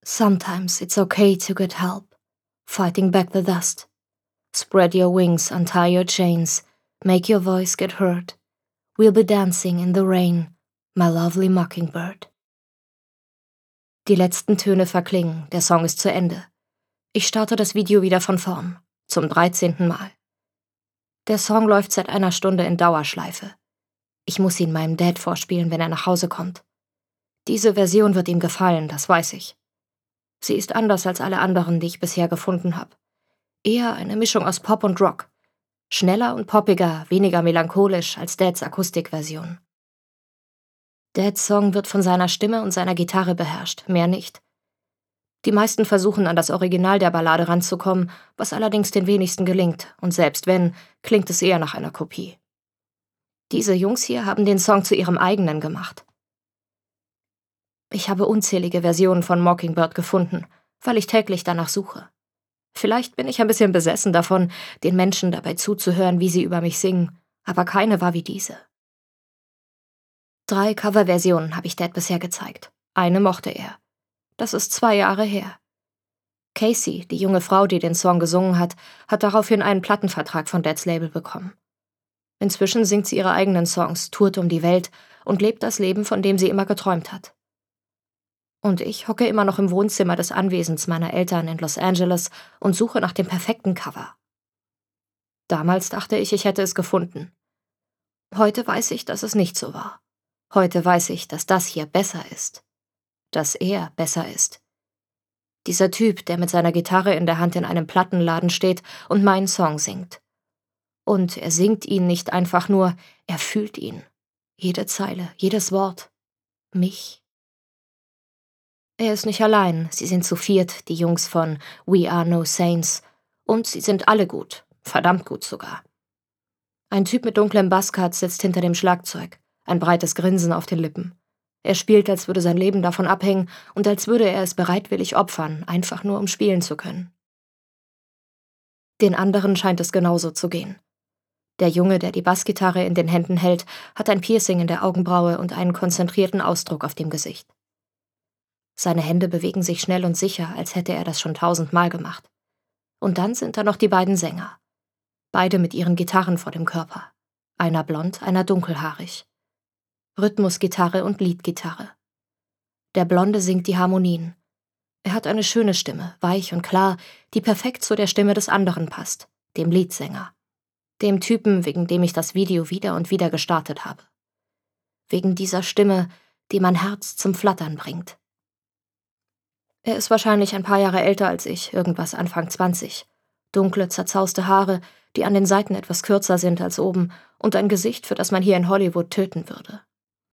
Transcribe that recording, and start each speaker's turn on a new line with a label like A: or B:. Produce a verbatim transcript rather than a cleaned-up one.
A: Sometimes it's okay to get help, fighting back the dust. Spread your wings, untie your chains, make your voice get heard. We'll be dancing in the rain, my lovely mockingbird. Die letzten Töne verklingen, der Song ist zu Ende. Ich starte das Video wieder von vorn, zum dreizehnten Mal. Der Song läuft seit einer Stunde in Dauerschleife. Ich muss ihn meinem Dad vorspielen, wenn er nach Hause kommt. Diese Version wird ihm gefallen, das weiß ich. Sie ist anders als alle anderen, die ich bisher gefunden habe. Eher eine Mischung aus Pop und Rock. Schneller und poppiger, weniger melancholisch als Dads Akustikversion. Dads Song wird von seiner Stimme und seiner Gitarre beherrscht, mehr nicht. Die meisten versuchen, an das Original der Ballade ranzukommen, was allerdings den wenigsten gelingt, und selbst wenn, klingt es eher nach einer Kopie. Diese Jungs hier haben den Song zu ihrem eigenen gemacht. Ich habe unzählige Versionen von Mockingbird gefunden, weil ich täglich danach suche. Vielleicht bin ich ein bisschen besessen davon, den Menschen dabei zuzuhören, wie sie über mich singen, aber keine war wie diese. Drei Coverversionen habe ich Dad bisher gezeigt. Eine mochte er. Das ist zwei Jahre her. Casey, die junge Frau, die den Song gesungen hat, hat daraufhin einen Plattenvertrag von Dads Label bekommen. Inzwischen singt sie ihre eigenen Songs, tourt um die Welt und lebt das Leben, von dem sie immer geträumt hat. Und ich hocke immer noch im Wohnzimmer des Anwesens meiner Eltern in Los Angeles und suche nach dem perfekten Cover. Damals dachte ich, ich hätte es gefunden. Heute weiß ich, dass es nicht so war. Heute weiß ich, dass das hier besser ist. Dass er besser ist. Dieser Typ, der mit seiner Gitarre in der Hand in einem Plattenladen steht und meinen Song singt. Und er singt ihn nicht einfach nur, er fühlt ihn. Jede Zeile, jedes Wort. Mich. Er ist nicht allein, sie sind zu viert, die Jungs von We Are No Saints. Und sie sind alle gut, verdammt gut sogar. Ein Typ mit dunklem Buzzcut sitzt hinter dem Schlagzeug, ein breites Grinsen auf den Lippen. Er spielt, als würde sein Leben davon abhängen und als würde er es bereitwillig opfern, einfach nur um spielen zu können. Den anderen scheint es genauso zu gehen. Der Junge, der die Bassgitarre in den Händen hält, hat ein Piercing in der Augenbraue und einen konzentrierten Ausdruck auf dem Gesicht. Seine Hände bewegen sich schnell und sicher, als hätte er das schon tausendmal gemacht. Und dann sind da noch die beiden Sänger. Beide mit ihren Gitarren vor dem Körper. Einer blond, einer dunkelhaarig. Rhythmusgitarre und Leadgitarre. Der Blonde singt die Harmonien. Er hat eine schöne Stimme, weich und klar, die perfekt zu der Stimme des anderen passt, dem Leadsänger. Dem Typen, wegen dem ich das Video wieder und wieder gestartet habe. Wegen dieser Stimme, die mein Herz zum Flattern bringt. Er ist wahrscheinlich ein paar Jahre älter als ich, irgendwas Anfang zwanzig. Dunkle, zerzauste Haare, die an den Seiten etwas kürzer sind als oben, und ein Gesicht, für das man hier in Hollywood töten würde.